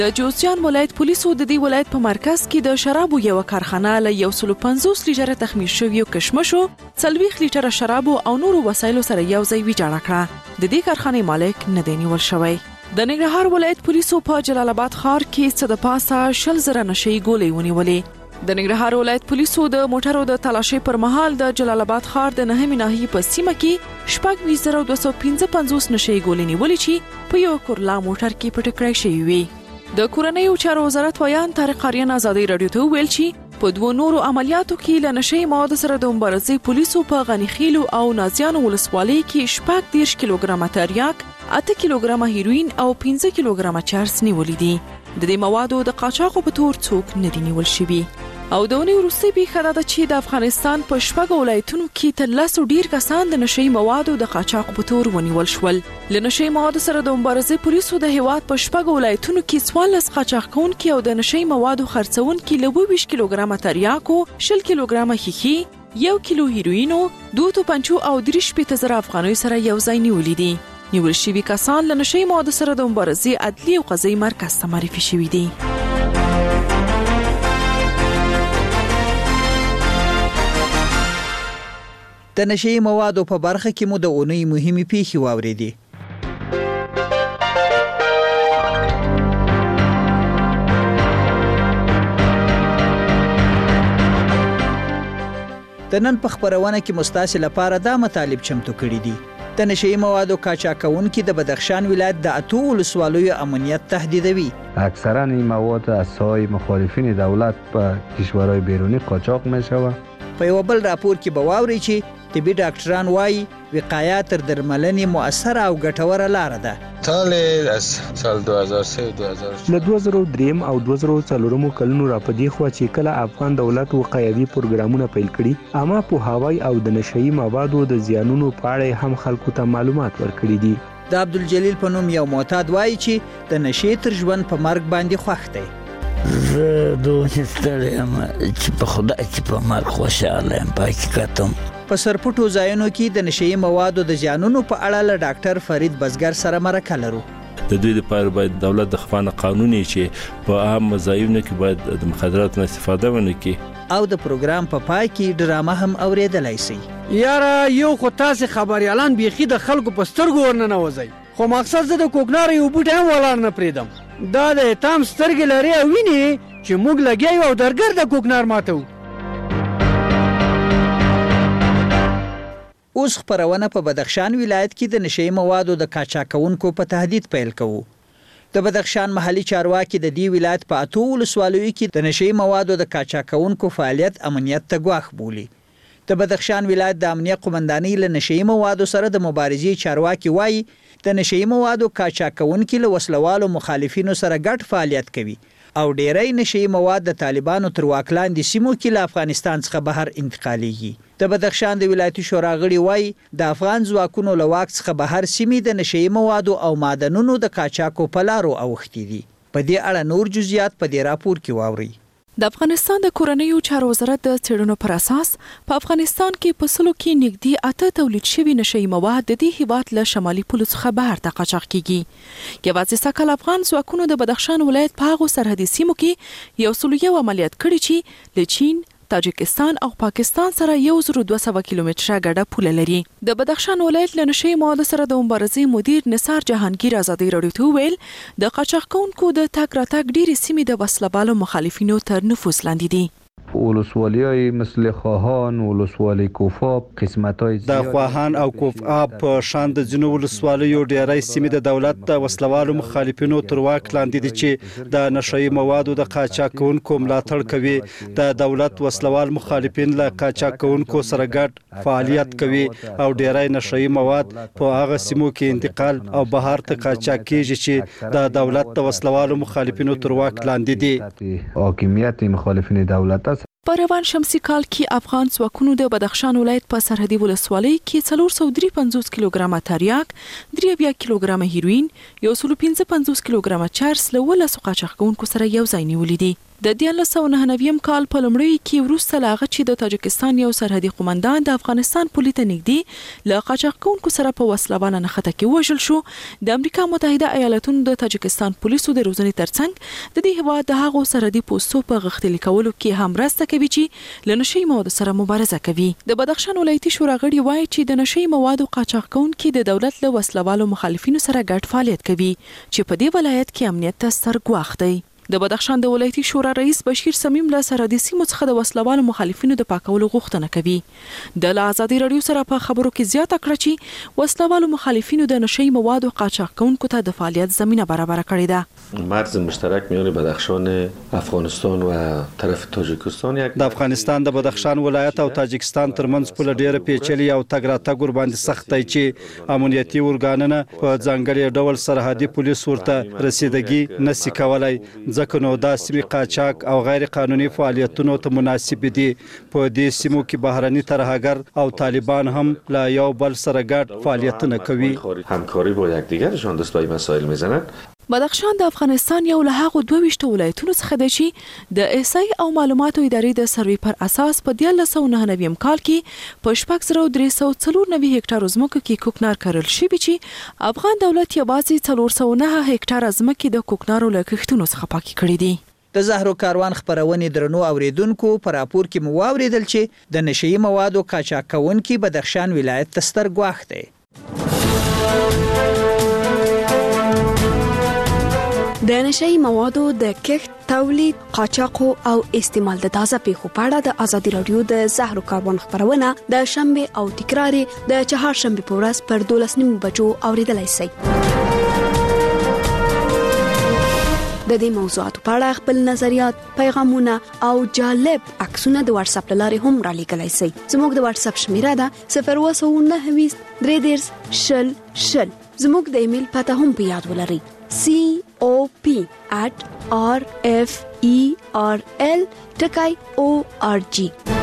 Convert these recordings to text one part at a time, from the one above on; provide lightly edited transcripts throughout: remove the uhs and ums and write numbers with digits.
د جوزجان ولایت پولیسو د دې ولایت په مرکز کې د شرابو یو کارخانه له 150 لیټره تخمیر شویو کشمشو 40 لیټره شرابو او نورو وسایلو سره یو ځای ویجاړه کړه. د دې کارخانې مالک نه دی نیول شوی. د ننګرهار ولایت پولیسو په جلال آباد ښار کې څه د پاسه 20,000 نشئی ګولۍ ونیولې. د ننګرهار ولایت پولیسو د موټرو د تلاشۍ پر مهال د جلال آباد ښار د 9 ناحیې په سیمه کې 22,255 نشئی ګولۍ نیولې چې په یو کورلا موټر کې پټ کړای شوی وي. د کورنیو چارو وزارت ویان طارق آریان ازادي رادیو ته ویل چې په دوه نورو عملیاتو کې له نشئی موادو سره د مبارزې پولیسو په غنیخیلو او نازیانو ولسوالۍ کې 30 کیلوګرامه تریاک، 8 کیلوګرامه هیروین او 15 کیلوګرامه چرس نیولې دي. د دې موادو د قاچاقو په تور څوک نه دی نیول شوی. او د اونۍ وروستۍ پیښه دا ده چې د افغانستان په 6 ولایتونو کې تر 10 ډیر کسان د نشئی موادو د قاچاق په تور ونیول شول. له نشئی موادو سره د مبارزې پولیسو د هیواد په 6 ولایتونو کې 14 قاچاق کوونکي او د نشئی موادو خرڅونکي له 22 کیلوګرامه تریاکو، 20 کیلوګرامه خیخي، 1 کیلو هیروینو، 2 توپنچو او 3,000 افغانۍ سره یو ځای نیولې دي. نیول شوي کسان له نشئی موادو سره د مبارزې عدلي او قضایي مرکز ته معرفي شوي دي. د نشئی موادو په برخه کې مو د اونۍ مهمې پیښې واورېدې. د نن په خبرونه کې مستاسې لپاره دا مطالب چمتو کړي دي. د نشئی موادو قاچاقونکي د بدخشان ولایت د 8 ولسوالیو امنیت تهدیدوي. اکثرا این مواد از سوی مخالفین دولت به کشورهای بیرونی قاچاق میشود. په یو بل راپور کې به واورئ چې طبي ډاکټران وایي وقایه تر درملنې مؤثره او ګټوره لاره ده. از سال 2003 له 2003 او 2004 کلونو راپدې خوا چې کله افغان دولت وقایوي پروګرامونه پیل کړي، عامه پوهاوی او د نشئی موادو د زیانونو په اړه هم خلکو ته معلومات ورکړي دي. د عبدالجلیل په نوم یو معتاد وایي چې د نشئی تر ژوند په مرګ باندې خوښ دی. زه دوه ستړی یم چې په خدای چې په مرګ خوشحاله یم. په حقیقت هم په سرپټو ځایونو کې د نشئی موادو د زیانونو په اړه له ډاکټر فرید بزګر سره مرکه لرو. د دوی لپاره باید دولت د خپانه قانوني چې په عام ځایونو کې باید د مخدراتو استفاده ونه کړي. او د پروګرام په پای کې ډرامه هم اوریدلای شي. یاره یو خو تاسو خبريالان بيخي د خلکو په سترګو ورننوځي، خو مقصد زه د کوکنار یو بوټی هم ولاړ نه پریدم. دا د تام سترګې لري او ویني چې موږ لګیایو او درګر د کوکنار ماتو. اوس خبرونه په بدخشان ولایت کې د نشئی موادو د قاچاقونکو په تهدید پیل کوو. د بدخشان محلي چارواکي د دې ولایت په 8 ولسوالیو کې د نشئی موادو د قاچاقونکو فعالیت امنیت ته ګواښ بولي. د بدخشان ولایت د امنیت قومندانۍ له نشئی موادو سره د مبارزې چارواکي وایي د نشئی موادو قاچاقونکي له وسلوالو مخالفینو سره ګډ فعالیت کوي او ډیری نشئی مواد د طالبانو تر واک لاندې سیمو کې له افغانستان څخه بهر انتقالیږي. د بدخشان د ولایتي شورا غړي وایي د افغان ځواکونو له واک څخه بهر سیمې د نشئی موادو او معدنونو د قاچاقو په لارو اوښتي دي. په دې اړه نور جزئیات په دې راپور کې واورئ. د افغانستان د کورنیو چارو وزارت د څېړنو پر اساس په افغانستان کې په سلو کې نږدې 8 تولید شوي نشئی مواد د دې هیواد له شمالي پولو څخه بهر ته قاچاق کیږي. یوازې سږ افغان ځواکونو د بدخشان ولایت په هغو سرحدي سیمو کې 101 عملیات کړي چې له چین، تاجکستان او پاکستان سره 1200 کیلومتره ګډه پوله لري. د بدخشان ولایت له نشئی موادو سره د مبارزې مدیر نثار جهانگیر ازادي رادیو ته ویل د قاچاق کوونکو د تګ راتګ ډېرې سیمې د وسلهبالو مخالفینو تر نفوذ لاندې دي. ولسوالی‌های مثل خواهان، ولسوالی کوفاب، قسمت‌های د خواهان او کوفاب په شان د ځینو ولسوالیو ډیری سیمې د دولت د وسلوالو مخالفینو تر واک لاندې دي چې د نشئی موادو د قاچاق کوونکو ملاتړ کوي. د دولت وسلوال مخالفین له قاچاق کوونکو سره ګډ فعالیت کوي او ډیری نشئی مواد په هغه سیمو کې انتقال او بهر ته قاچاق کیږي چې د دولت د وسلوالو مخالفینو تر واک لاندې دي. حاکمیت مخالفین دولت په روان شمسي کال کې افغان ځواکونو د بدخشان ولایت په سرحدي ولسوالۍ کې 453 کیلوګرامه تریاک، 3 کیلوګرامه هیروین، 155 کیلوګرامه چرس له 12 قاچاق کوونکو سره یو ځای نیولې دي. د 1999 کال په لومړي کې وروسته لا هغه چې د تاجکستان یو سرحدي قومندان د افغانستان پولې ته نږدې له قاچاقونکو سره په وسلوانه نښته کې وژل شو. د امریکا متحده ایالاتونو د تاجکستان پولیسو د روزنې ترڅنګ د دې هیواد د هغو سرحدي پوستو په غښتلي کولو کې هم مرسته کوي چې له نشي موادو سره مبارزه کوي. د بدخشان ولایتي شورا غړي وایي چې د نشي موادو قاچاقونکو د دولت له وسلوالو مخالفینو سره ګډ فعالیت کوي چې په دې ولایت کې امنیت ته ستر ګواښ دی. د بدخشان د ولایتي شورا رئیس بشیر سمیم له سرحدي سیمو څخه د وسلوالو مخالفینو د پاکولو غوښتنه کوي. د آزادي رادیو سره په خبرو کې زیاته کړه چې وسلوالو مخالفینو د نشي موادو قاچاقونکو ته د فعالیت زمینه برابر کړې ده. مرز مشترک میان بدخشان افغانستان و طرف تاجیکستان د افغانستان د بدخشان ولایت او تاجیکستان ترمنځ پوله ډیره پیچلې او تګ راتګ ور باندې سخت دی چې امنیتي ورګانونه په ځانګړي ډول سرحدي پولیس ورته رسیدګي نشي کولای. ځکه نو دا سیمې قاچاق او غیر قانوني فعالیتونو ته مناسب دي. په دې سیمو کې بهرني ترهګر او طالبان هم لا یو بل سره ګډ فعالیتونه کوي. همکاری با یکدیگرشان دست به مسائل میزنن. بدخشان د افغانستان یو له هغو 22 ولایتونو څخه دی چې د احصایې او معلوماتو ادارې د سروې پر اساس په 1999 کال کې په 6394 هکټار ځمکو کې کوکنار کرل شوي چې افغان دولت یوازې 409 هکټار ځمکې د کوکنارو له کښتونو څخه پاکې کړې دي. د زهرو کاروان خبرونې درنو اوریدونکو پر راپور کې مو واوریدل چې د نشئی موادو قاچاقونکو بدخشان ولایت ته ستر ګواښ دی. د نشئی موادو د کښت، تولید، قاچاق او استعمال د تازه پیښو په اړه د آزادي رادیو د زهرو کاروان خبرونه د شنبه او تکرار د چهارشنبه په ورځ پر 12:30 بجو اوریدلای شئ. د دې موضوعاتو په اړه خپل نظریات، پیغامونه او جالب عکسونه د واتس اپ لارې هم را لېږلای شئ. زموږ د واتس اپ شمیره ده 029 33 شل شل. زموږ د ایمیل پته هم په یاد ولرئ cop@rferl.org.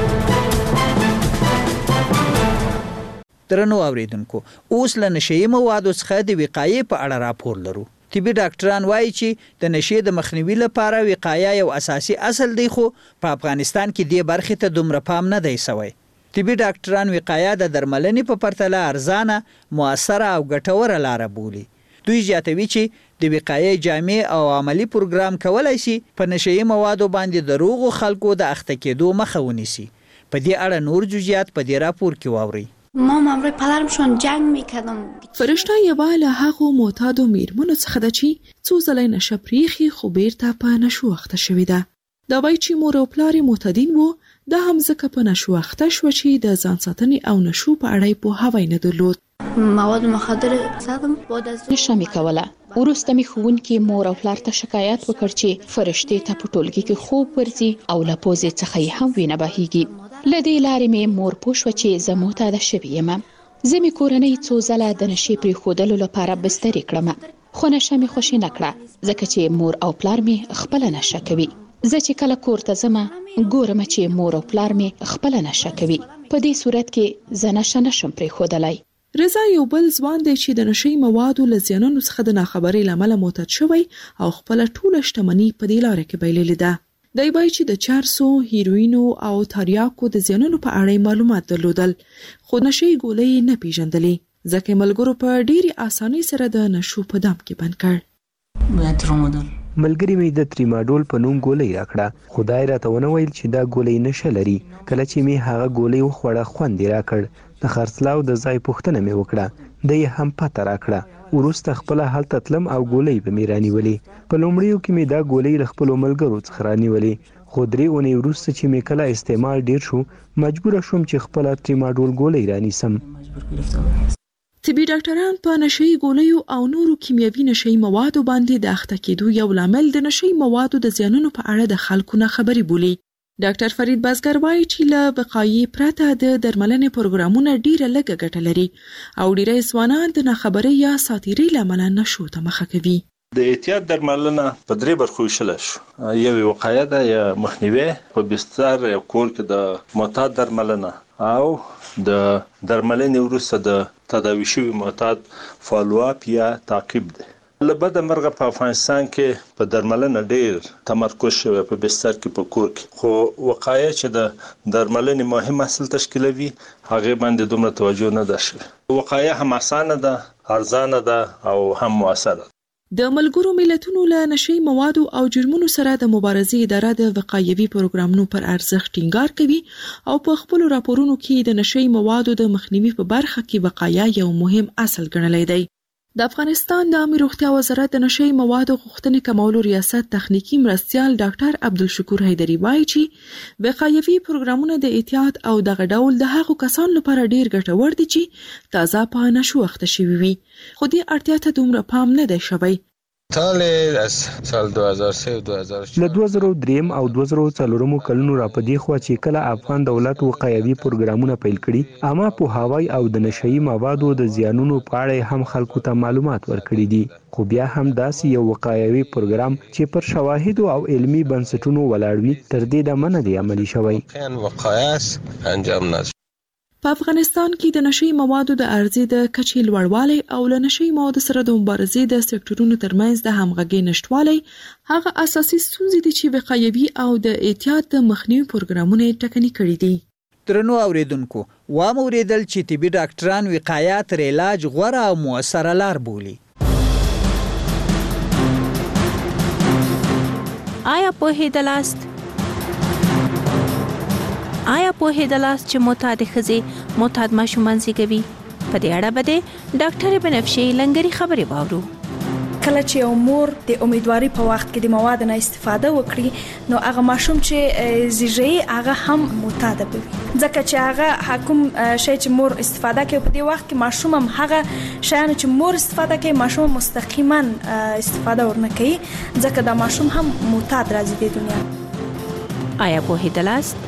درنو اوریدونکو، اوس له نشئی موادو څخه د وقایې په اړه راپور لرو. طبي ډاکټران وایي چې د نشې د مخنیوي لپاره وقایه یو اساسي اصل دی، خو په افغانستان کې دې برخې ته دومره پام نه دی شوی. طبي ډاکټران وقایه د درملنې په پرتله ارزانه، موثره او ګټوره لاره بولي. دوی زیاتوي چې د وقایې جامع او عملی پروګرام کولای شي په نشئی موادو باندې د روغو خلکو د اخته کېدو مخه ونیسي. په دې اړه نور جزئیات په دې راپور کې واورئ. مام همراه پدرمشون جنگ میکردم. فرشته یوه له هغو معتادو میرمنو څخه ده چې څو ځله نشه پریخي خو بیرته په نشو اخته شوې ده. دا وایي چې مور او پلار یې معتادین وو، دا هم ځکه په نشو اخته شوه چې د ځان ساتنې او نشو په اړه یې پوهاوی نه درلود. مواد مخدر زدم بعد از نشه می کوله. وروسته می ښوونکي مور او پلار ته شکایت وکړ چې فرشتې ته په ټولګي کې خوب ورځي او له پوزې څخه یې هم وینه بهیږي. له دې لارې مې مور پوه شوه چې زه معتاده شوې یم. زه مې کورنۍ څو ځله د نشې پرېښودلو لپاره بسترې کړم، خو نشه مې خوښې نه کړه ځکه چې مور او پلار مې خپله نشه کوي. زه چې کله کور ته ځم ګورم چې مور او پلار مې خپله نشه کوي. په دې صورت کې زه نشه نشم پرېښودلی. رضا یو بل ځوان دی چې د نشئی موادو له زیانونو څخه د ناخبرۍ له امله معتاد شوی او خپله ټوله شتمني په دې لاره کې بایللې ده. دی وایي چې د چرسو، هیروینو او تریاکو د زیانونو په اړه معلومات درلودل، خو نشئی ګولۍ نه پیژندلې ځکه ملګرو په ډېرې اسانۍ سره د نشو په دام کې بند کړ. ملګری مې د تریماډول په نوم ګولۍ راکړه، خدای راته ونه ویل چې دا ګولۍ نشه لري. کله چې مې هغه ګولۍ وخوړه خوند یې راکړ. د خرڅلاو د ځای پوښتنه مې وکړه، د یې هم پته راکړه. وروسته خپله هلته تلم او ګولۍ به مې رانیولې. په لومړیو کې مې دا ګولۍ له خپلو ملګرو څخه رانیولې، خو 3 اونۍ وروسته چې مې کله استعمال ډیر شو مجبوره شوم چې خپله تریماډول ګولۍ رانیسم. طبي ډاکټران په نشئی ګولیو او نورو کیمیاوي نشئی موادو باندې د اخته کېدو یو لامل د نشئی موادو د زیانونو په اړه د خلکو نه خبري بولي. ډاکټر فرید بازګر وایي چې له وقایې پرته د درملنې پروګرامونه ډیره لږه ګټه لري او ډیری ځوانان د ناخبرۍ یا ساتیرۍ له امله نشو ته مخه کوي. د احتیاط درملنه په 3 برخو ویشل شو. یو وقایه ده یا مخنیوي، په بستر یا کور کې د معتاد درملنه، او د درملنې وروسته د تداوي شوي معتاد فالو اپ یا تعقیب ده. لبد مرغه په افغانستان کې په درملنه ډیر تمرکز شوی په بستر کې په کور کې، خو وقایه چې د درملنې مهم اصل تشکیلوي هغه باندې دومره توجه نه ده شوی. وقایه هم اسانه ده، ارزانه ده او هم موثره. د ملګرو ملتونو له نشي موادو او جرمونو سره د مبارزې اداره د وقایوي پروګرامونو پر ارزښت ټینګار کوي او په خپل راپورونو کې د نشي موادو د مخنیوي په برخه کې وقایه یو مهم اصل ګڼلی دی. د افغانستان د عامه روغتیا وزارت د نشي موادو غوښتنې کمولو ریاست تخنیکی مرستیال ډاکټر عبدالشکور حیدری وایي چې وقایوي پروګرامونه د احتیاط او دغه ډول د هغو کسانو لپاره ډیر ګټور دي چې تازه په نشو اخته شوي وي، خو دې اړتیا ته دومره پام نه دی شوی. از سال 2003 و 2004 له 2003 او 2004 کلونو راپدې خو چې کله افغان دولت وقایوي پروګرامونه پیل کړي، عامه پوهاوی او د نشئی موادو د زیانونو په اړه هم خلکو ته معلومات ورکړي دي، خو بیا هم داسې یو وقایوي پروګرام چې پر شواهدو او علمي بنسټونو ولاړ وي تر دې دمه نه دی عملي شوی. وقایه انجام نه. په افغانستان کې د نشئی موادو د عرضې د کچې لوړوالی او له نشئی موادو سره د مبارزې د سکتورونو ترمنځ د همغږۍ نشټوالی هغه اساسي ستونزې دي چې وقایوي او د احتیاط د مخنیوي پروګرامونه ټکني کړي دي. درنو اوریدونکو، واوریدل چې طبي ډاکټران وقایه تر علاج غوره او موثره لار بولي. آیا پوهېدلاست چې معتاد ښځې معتاد ماشومان زیږوي؟ په دې اړه به د ډاکټر بنفشې لنګري خبرې واورو. کله چې یو مور د امیدواري په وخت کې د مواد نه استفاده وکړي نو هغه ماشوم چې زیږي هغه هم معتاد وي، ځکه چې هغه حکم شي چې مور استفاده کوي په دې وخت کې ماشوم هم هغه شیان چې مور استفاده کوي ماشوم مستقیما استفاده ورنه کوي، ځکه دا ماشوم هم معتاد راځي د دنیا. آیا پوهېدلاست؟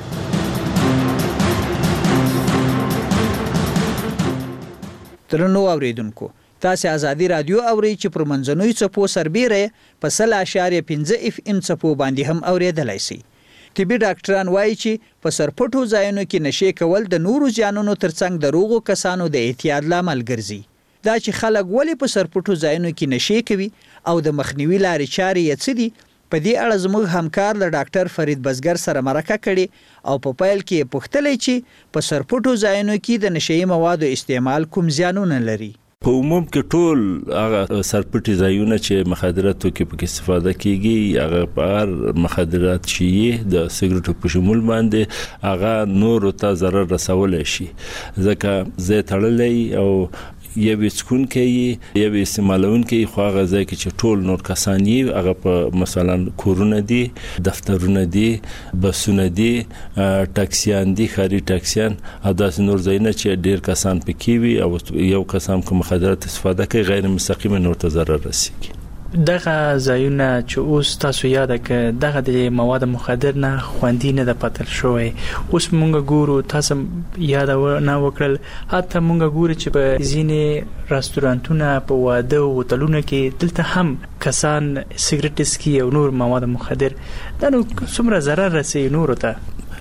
درنو اوریدونکو، تاسو ازادي رادیو اورئ چې پر منځنوي څپو سربېره په 0.5 FM څپو باندې هم اوریدلای شئ. طبي ډاکټران وایي چې په سرپټو ځایونو کې نشي کول د نورو ځانونو ترڅنګ د روغو کسانو د احتیاط لامل ګرځي. دا چې خلک ولې په سرپټو ځایونو کې نشي کوي او د مخنیوي لارې چارې یې څه دي، په دې اړه زموږ همکار له ډاکټر فرید بزګر سره مرکه کړې او په پیل کې پوښتلې چې په سرپټو ځایونو کې د نشئی موادو استعمال کوم زیانونه لري. په عموم کې ټول هغه سرپټي ځایونه چې مخدرات توکي پکې استفاده کیږي هغه په هر مخدرات شي د سیګریټو په شمول باندې هغه نور ته ضرر رسولای شي، ځکه زه تړلې او یو سکون کې یو استعمالون کې خو هغه ځای کې چې ټول نور کسان یې هغه په مثلا کورونه دي، دفترونه دي، بسونه دي، ټاکسیان دي، خاري ټاکسیان او داسې نور ځایونه چې ډیر کسان پکې وي او یو کسان کوم مخدرات استفاده کوي غیر مستقیما نور ته ضرر رسیږي. دغه ځایونه چې اوس تاسو یاد کړئ دغه د مواد مخدر نه خوندي نه د پاتل شوی، اوس مونږ ګورو تاسو یاد نه وکړل حتی مونږ ګورو چې په ځینې رستورانتونه په واده او هوټلونو کې دلته هم کسان سیګریټ اسکي او نور مواد مخدر دا نو څومره ضرر رسي نور ته.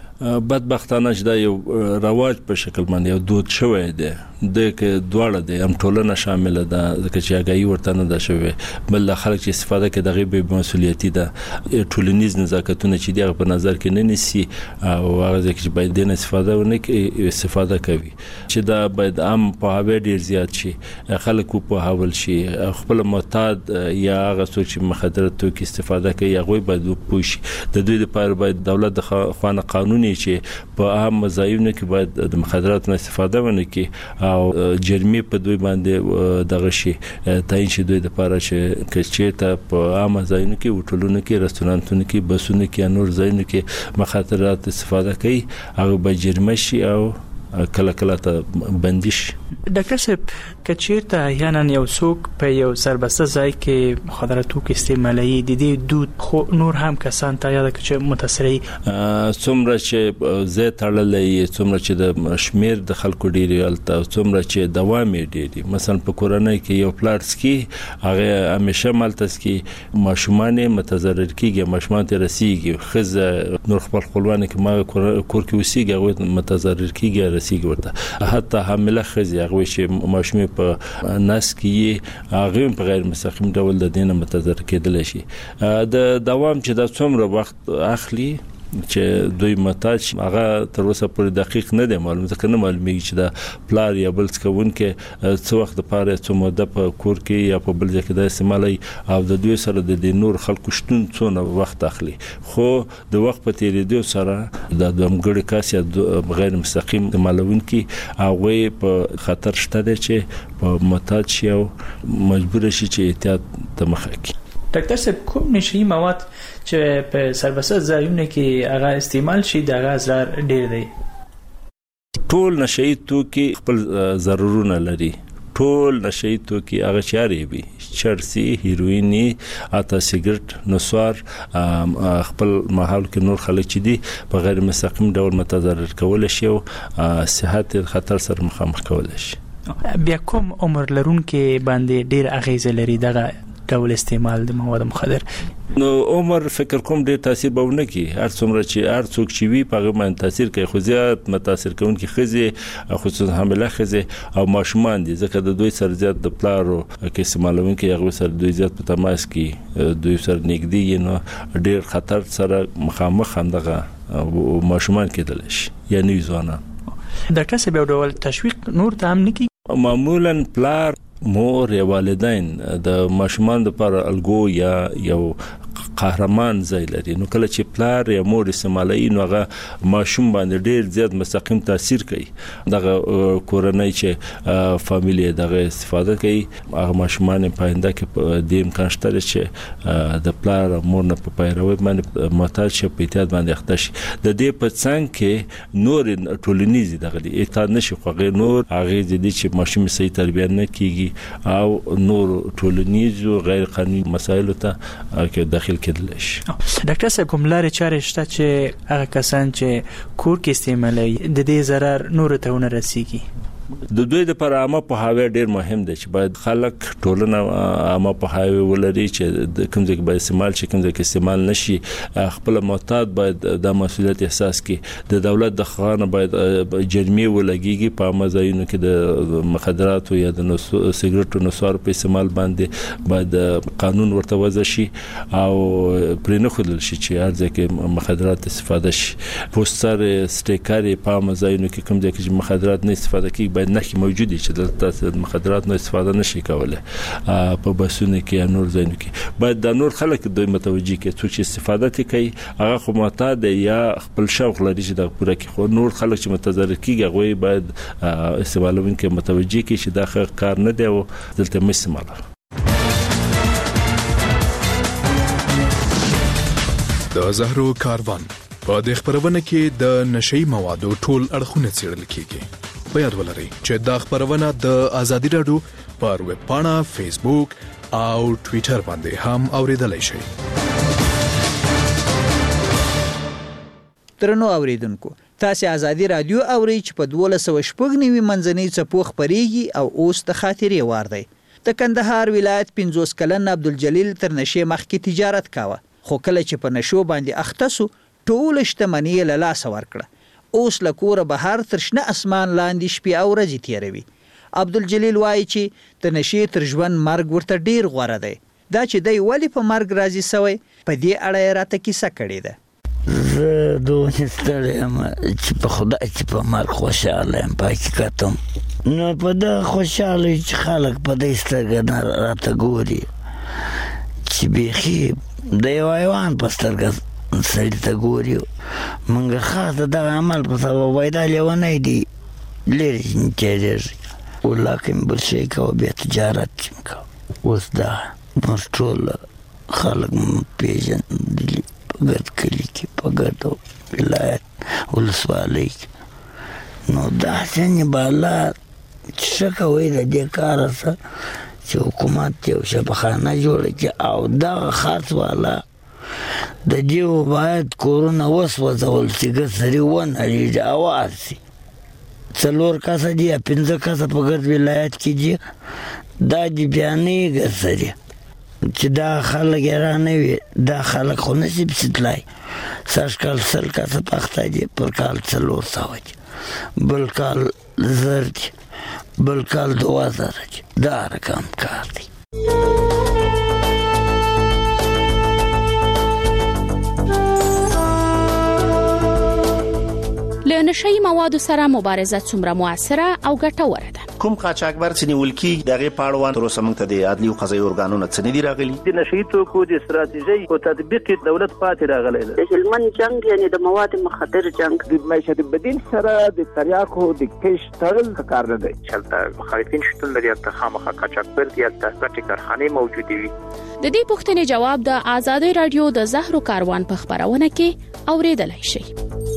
بدبختانه چې دا یو رواج په شکل باندې یو دود شوی دی د کې دواړه د هم ټولنه شامل ده، ځکه چې هغه ورته نه ده شوی، بل خلک چې استفاده کوي دغه به مسولیتي ده، ټولنیز نزاکتونه چې دغه په نظر کې نه نیسي او هغه چې باید د استفاده ونه استفاده کوي چې دا باید عام په هغه ډیر زیات شي، خلکو په حواله شي خپل معتاد یا هغه څوک چې مخدرات توکي استفاده کوي هغه باید پوه شي. د دوی لپاره باید دولت د خوانه قانوني چې په عام ځایونو کې باید د مخدرات نه استفاده ونه کوي او جرمي په دوی باندې دغه شي تعین شي دوی لپاره چې کچېته په عام ځایونو کې هوټلونو کې رستورانتونو کې بسونو کې نور ځایونو کې مخدرات استفاده کوي هغه به جرمه شي او کله کله ته بندیش. ډاکټر صاحب کچېرته احیانا یو څوک په یو سربسته ځای کې مخدرات توکي استعمالوي د دې دود خو نور هم کسان ته یاد کړي متاثري څومره چې زه تړلې څومره چې د شمیر د خلکو ډیری الته څومره چې دوام ډیری مثلا په کورنۍ کې یو پلاټس کې هغه همیشه مالتس کې ماشومان متضرر کیږي، ماشومان ته رسیږي، خزه نور خپل خپلوان کې ما کور کې وسیږي هغه متضرر کیږي رسیږي ورته، حتی حامله خزه دي هغه چې ماشوم په نس کې هغه په غیر مستقیم ډول د دینه متضرر کېدل شي د دوام چې د څومره وخت اخلي چې دوی محتاج هغه تر اوسه پورې دقیق نه دی معلوم ځکه نه معلومیږي چې دا پلار یا بل څه کوونکې څو وخت لپاره څو مده په کور کې یا په بل ځای کې د استعمالي او د دوی سره د نور خلکو شتون څونه وخت اخلي خو د وخت په تیریدو سره د دومګړي کاس یا غیر مستقیم استعمالون کې هغه په خطر شته دی چې په محتاج شي او مجبور شي چې احتیاط ته مخه کړي. ډاکټر صاحب کوم نشي مواد چې په سربسته ځایونه کې هغه استعمال شي د هغه ضرر ډیر دی؟ ټول نشي توکي خپل ضررونه لري. ټول نشي توکي هغه چاري وي چرسي هیرویني اته سیګریټ نسوار خپل ماحول کې نور خلک چې دي په غیر مستقیم ډول متضرر کول شي او صحت خطر سره مخامخ کول شي. بیا کوم عمر لرونکو باندې ډیر اغیز لري دغه ډول استعمال د مواد مخدر؟ نو عمر فکر کوم ډیر تاثیر به ونه کوي هر څومره چې هر څوک چې وی په غوښمن تاثیر کوي خو زیات متاثر کوونکي خزي خصوصا حامله خزي او ماشومان دي ځکه د دوی سره زیات د پلارو کې استعمالونکي هغه سره دوی زیات په تماس کې دوی سره نږدې نو ډیر خطر سره مخامخ همدغه ماشومان کېدل شي یعنی ځوانان. ډاکټر صاحب یو ډول تشویق نور ته هم نه کوي؟ معمولا پلار مور یا والدین د ماشومان لپاره الګو یا یو قهرمان ځای لري نو کله چې پلار یا مور استعمالي نو هغه ماشوم باندې ډیر زیات مستقیم تاثیر کوي دغه کورنۍ چې فامیلی دغه استفاده کوي هغه ماشومان په آینده کې د امکان شته چې د پلار او مور نه په پیروي باندې محتاج شي په احتیاط باندې اخته شي د دې په څنګ کې نور ټولنیزي دغه احتیاط نشي خو غیر نور هغه دي چې ماشوم صحیح تربیه نه کیږي او نور ټولنیزو غیر قانوني مسایلو ته کې داخل کېدل شي. ډاکټر صاحب کوم لارې چارې شته چې هغه کسان چې کور کې استعمالوي د دې ضرر نور ته ونه رسیږي؟ د دوی لپاره عامه پوهاوی ډیر مهم دی چې باید خلک ټولنه عامه پوهاوی ولري چې کوم ځای کې باید استعمال شي کوم ځای کې استعمال نشي خپل معتاد باید د مسؤلیت احساس کړي د دولت د خانه باید جرمي ولګيږي په مزاینو کې د مخدرات یا د سیګریټو نسوار په استعمال باندې باید قانون ورته وضع شي او پرې نه خلل شي چې هر ځای کې مخدرات استفاده شي پوسټر سټیکر په مزاینو کې کوم ځای کې مخدرات نه استفاده کیږي باید نه موجود دي چې د مخدرات نه استفاده نشي کولای په بسونه کې نور ځایونه کې باید د نور خلک دوی متوجي کې چې استفاده کوي هغه خو معتاد یا خپل شوق لري چې د پوره کې خو نور خلک چې متضرر کیږي هغه باید استعمالونکو متوجي کې چې دا کار نه دی او دلته مستعمل د زهرو کاروان په د خبرونه کې د نشئی موادو ټول اړخونه څیړل کیږي. په یاد ولرئ چې دا خبرونه د ازادي رادیو پر ویب پاڼه فیسبوک او ټوئیټر باندې هم اوریدلای شئ. درنو اوریدونکو تاسو ازادي رادیو اوري چې په 1290 منځنۍ څپو خبريږي او اوس د خاطرې وار دی. د کندهار ولایت 50 کلن عبدالجلیل تر نشي مخکې تجارت کاوه خو کله چې په نشو باندې اخته سو ټول شتمنۍ له لاس ورکړه اوس لکوره بهر تر شنه اسمان لاندې شپې او ورځې تیروي. عبدالجلیل وایي چې د نشي تر ژوند مرګ ورته ډیر غوره دی. دا چې دی ولی په مرګ راضي سوی په دې اړه راته کیسه کړې ده. زه دوه ستړی یم چې په خدای چې په مرګ خوشاله یم په حقیقت نو په دغه خوشاله چې خلک په دې سترګه نه راته ګوري چې بیخي د یو حیوان په سترګه سړی ته ګوري موږ خاصه دغه عمل په سبب وایدا لیونی دی لرې کېږي ولاکن بل شی کوه بیا تجارت چې کوه اوس دا نور ټول خلک پیژندلي په ګرد کلي کې په ګرد ولایت ولسوالۍ کې نو داسې بالا چې ښه کوئ د دې کاره څه چې حکومت یو شفاخانه جوړه کړي او دغه خاص والا د دیو باید کورونه وسوځول چې ګسري ونړېږي اواز شي 4 کسه دي 15 کسه په ګرد ولایت کې دي دا دي بیانې ګسري چې دا خلک را نه وي دا خلک خو نشي بسیتلای سږ کال 100 کسه پخته دي پر کال 400 دي بل کال 1000 دي بل کال 2000 دا رقم کار دی. له نشئی موادو سره مبارزه څومره موثره او ګټوره ده؟ کوم قاچاقبر چې نیول کیږي دغه پاړوان تر اوسه موږ ته د عدلي او قضایي ارګانونو څخه نه دی راغلي. د نشئی توکو د استراتیژي او تطبیق دولت پاتې راغلی دی. د هلمند جنگ یعنی د مواد مخدر جنگ د معیشت بدیل سره د تریاکو د کش تړل کار نه دی. چلته مخالفین شتون لري ته خامخا قاچاقبر دی ته ګټې کارخانه موجوده وي. د دې پوښتنې جواب د آزادۍ رادیو د زهرو کاروان په خبرونه کې اوریدلای شئ.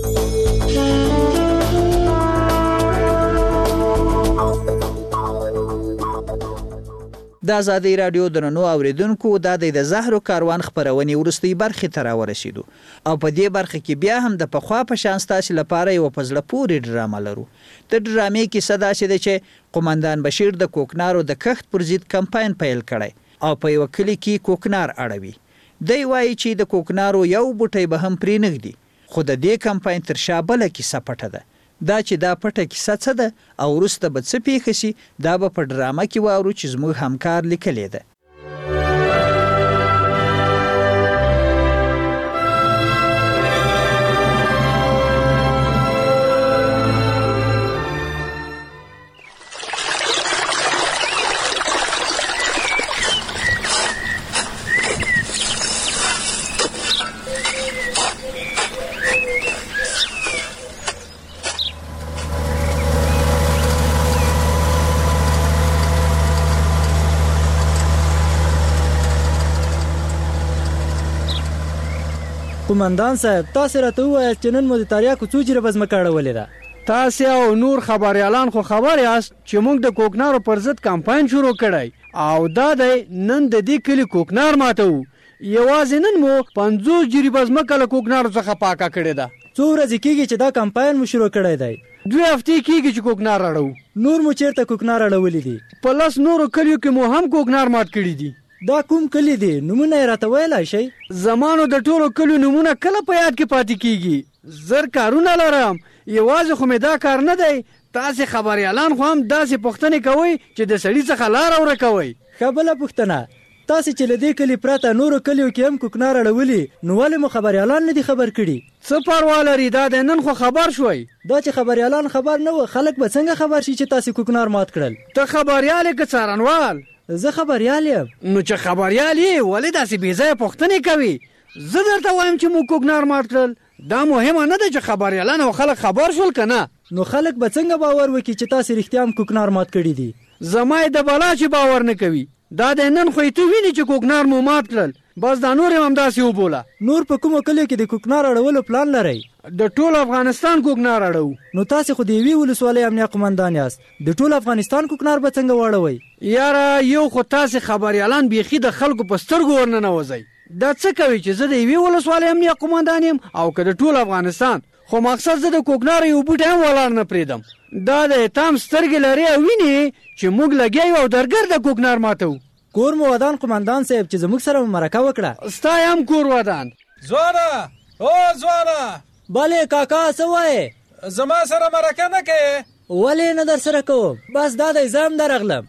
د آزادۍ رادیو درنو اوریدونکو د زهرو کاروان خبرونې ورستۍ برخې ته راورسېدو او په دې برخه کې بیا هم د پخوا په شان ستاسو لپاره یو په زړه پورې ډرامه لرو. د ډرامې کیسه داسې ده چې قومندان بشیر د کوکنارو د کښت پر ضد کمپاین پیل کړی او په یو کلی کې کوکنار اړوي. دی وایي چې د کوکنارو یو بوټی به هم پرې نږدي، خو د دې کمپاین تر شا بله کیسه پټه ده. دا چې دا پټه کیسه څه ده او وروسته به څه پیښه شي دا به په ډرامه کې واورو چې زموږ همکار لیکلې ده. قومندان صاحب تاسو راته ووایئ چې نن مو د تریاکو څو جریبه ځمکه اړولې ده؟ تاسو او نور خبريالان خو خبر یاست چې موږ د کوکنارو پر ضد کمپاین شروع کړی او دا دی نن د دې کلی کوکنار ماتو. یوازې نن مو 50 جریبه ځمکه له کوکنارو څخه پاکه کړې ده. څو ورځې کېږي چې دا کمپاین مو شروع کړی دی؟ 2 هفتې کېږي چې کوکنار اړو. نور مو چیرته کوکنار اړولې دي؟ په 10 نورو کلیو کې مو هم کوکنار مات کړي دي. دا کوم کلی دی؟ نمونه یې راته ویلای شئ؟ زمانو د ټولو کلیو نمونه کله په یاد کې پاتې کیږي؟ زر کارونه لرم، یوازې خو مې دا کار نه دی. تاسې خبريالان خو هم داسې پوښتنې کوئ چې د سړي څخه لاره ورکوئ. ښه بله پوښتنه، تاسې چې له دې کلي پرته نورو کلیو کې هم کوکنار اړولي نو ولې مو خبريالان نه دي خبر کړي؟ څه پروا لري، دا د نن خو خبر شوي. دا چې خبريالان خبر نه و خلک به څنګه خبر شي چې تاسې کوکنار مات کړل؟ ته خبريال یې که څارنوال؟ زه خبريال یم. نو چې خبريال یې ولې داسې بې ځایه پوښتنې کوي؟ زه درته وایم چې موږ کوکنار مات کړل. دا مهمه نه ده چې خبريالان او خلک خبر شول که نه. نو خلک به څنګه باور وکړي چې تاسې رښتیا هم کوکنار مات کړي دي؟ زما یې د بلا چې باور نه کوي. دا د نن خو ته ویني چې کوکنار مو مات کړل، بس دا نور هم داسې وبوله. نور په کومو کلیو کې د کوکنار اړولو پلان لرئ؟ د ټول افغانستان کوکنار اړو. نو تاسې خو د یوې ولسوالۍ امنیه قومندان یاست، د ټول افغانستان کوکنار به څنګه واړوئ؟ یاره یو خو تاسې خبريالان بیخي د خلکو په سترګو ورننوځئ. دا څه کوي چې زه د یوې ولسوالۍ امنیه قومندان یم او که د ټول افغانستان؟ خو مقصد زه د کوکنار یو بوټی هم ولاړ نه پرېږدم. دا د اتام سترګې لري او ویني چې موږ لګیا یو او درګرده کوکنار ماتو. کور مو ودان قومندان صاحب چې زموږ سره مرکه وکړه. ستا هم کور ودان. ځوانه او ځوانه. بله کاکا څه وایې؟ زما سره مرکه نه کوې؟ ولې نه در سره کوم؟ بس دا دی زه هم درغلم.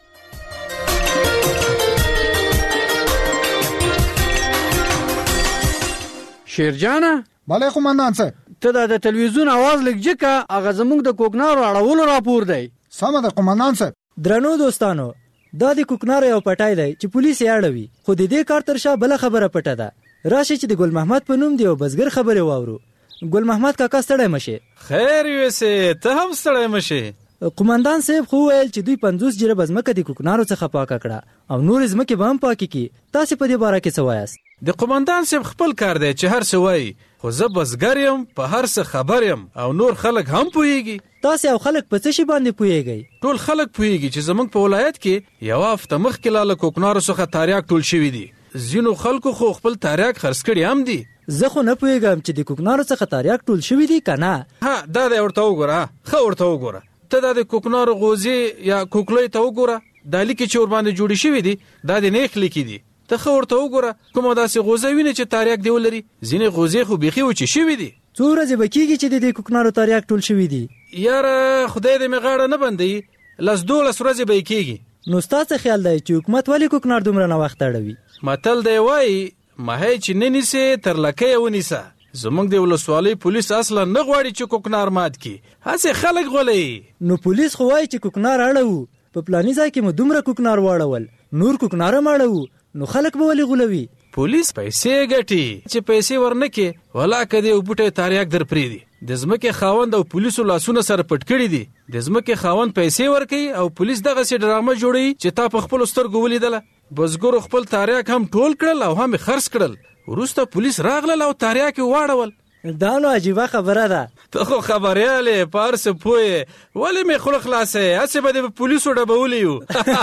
شیرجانه. بله قومندان صاحب. ته د تلویزیون आवाज لږ جکه هغه زموږ د کوکنارو اړولو راپور دی. سمه ده قومندان صاحب. درنو دوستانو، دا د کوکنارو یو پټای دی چې پولیس یې اړوي، خو د دې کار تر شا بله خبره پټه ده. راشي چې د ګل محمد په نوم دی او بزګر خبرې واورو. ګل محمد کاکا ستړی مشه. خیر یوسه ته هم ستړی مشه. قومندان صاحب خو ویل چې دوی 50 جریبه ځمکه د کوکنارو څخه پاکه کړه او نور ځمکې به هم پاکې کړي. تاسې په دې باره کې څه وایاست؟ د قومندان صاحب خپل کار دی چې هر څه وایي، خو زه بزګر یم، په هر څه خبر یم او نور خلک هم پوهیږي. تاسې او خلک په څه شي باندې پوهیږئ؟ ټول خلک پوهیږي چې زموږ په ولایت کې یو هفته مخکې له کوکنارو څخه تریاک ټول شوي دي. ځینو خلکو خو خپل تریاک خرڅ کړي هم دي. زه خو نه پوهیږم چې د کوکنارو څخه تریاک ټول شوي دي که نه. ها دا دی ورته وګوره، ښه ورته وګوره. ته دا د کوکنارو غوزې یا کوکلۍ ته وګوره، دا لیکې چې ورباندې جوړې شوي دي دا د نیخ لیکې دي. ته ښه ورته وګوره کومه داسې غوزه وینې چې تریاک دی ولري. ځینې غوزې خو بیخي وچې شوي دي. څو ورځې به کېږي چې د دې کوکنارو تریاک ټول شوي دي؟ یاره خدای دې مې غاړه نه بندوي، لاس 12 ورځې به کېږي. نو ستاسو خیال دی چې حکومت ولې کوکنار دومره نه وخت اړوي؟ متل دی وایي ماهی چې نه نیسي تر لکۍ ونیسه. زموږ د ولسوالۍ پولیس اصلا نه غواړي چې کوکنار مات کړي، هسې خلک غولوي. نو پولیس خو وایي چې کوکنار اړوو، په پلاني ځای کې مو دومره کوکنار واړول، نور کوکنار هم اړوو، نو خلک به ولې غولوي؟ پولیس پیسې ګټي، چې پیسې ورنکې ولا کدی او بوټي تاریاک در پریدي. د ځمکې خاوند او پولیسو لاسونه سره پټ کړي دي. د ځمکې خاوند پیسې ورکوي او پولیس دغه سي ډرامه جوړي چې تا په خپل سترګو ولیدله. بزګرو خپل تاریاک هم ټول کړل او هم خرڅ کړل. وروسته پولیس راغلل او تاریاک واړول. دا نو عجیبه خبره ده. ته خو خبرياله پارس پوهه ولې مې خلق خلاصې هسه به د پولیسو ډبولیو.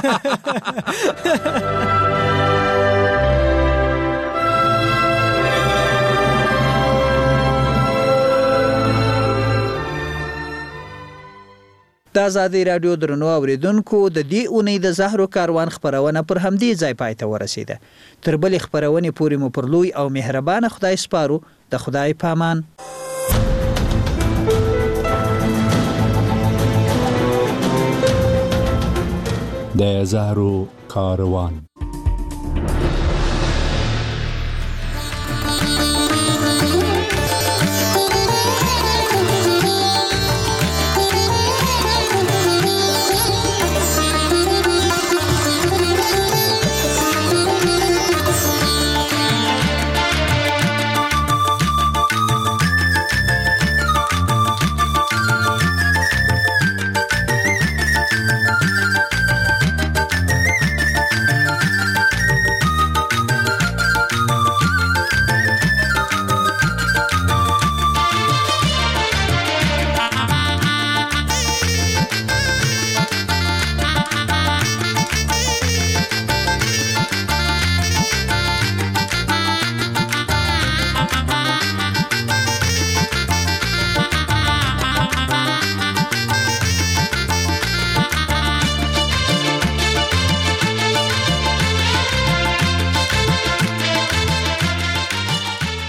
د آزادۍ راډیو درنو اوریدونکو د دې اونۍ د زهرو کاروان خبرونه پر همدې ځای پای ته ورسیده. تر بلې خبرونې پورې مو پر لوی او مهربانه خدای سپارو. د خدای پامان. د زهرو کاروان.